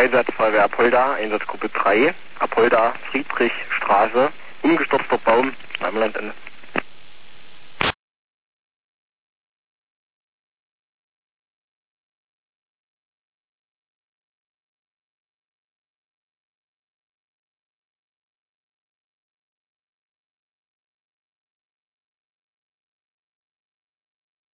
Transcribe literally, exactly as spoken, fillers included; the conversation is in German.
Einsatz Feuerwehr Apolda, Einsatzgruppe drei, Apolda, Friedrichstraße, umgestürzter Baum, Land Ende.